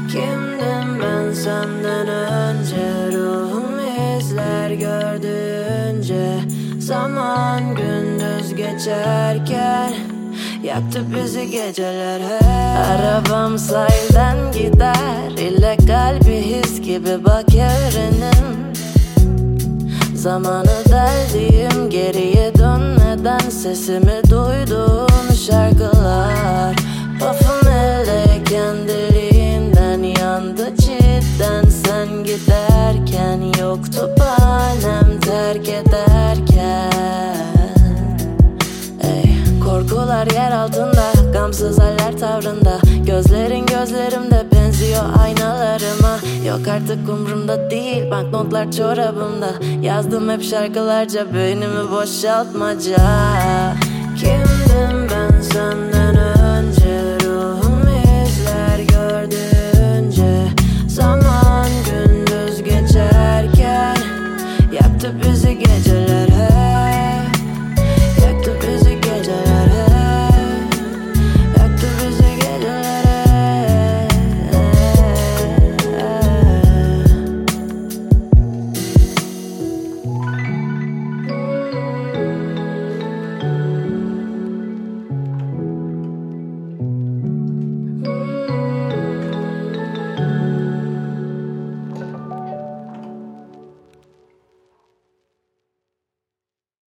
Kimdim ben senden önce, ruhum izler gördüğünce. Zaman gündüz geçerken yaktı bizi geceler hep. Arabam sahilden gider, illegal bir his gibi bak yarının. Zamanı deldiğim, geriye dönmeden sesimi duyduğum şarkılar. Pafım eldeyken deliğinden yandı cidden. Sen giderken yoktu bahanem terk ederken. Korkular yer altında, gamsız haller tavrında. Gözlerin gözlerimde benziyor aynalarıma. Yok artık umrumda değil, banknotlar çorabımda. Yazdım hep şarkılarca, beynimi boşaltmaca. Kimdim ben senden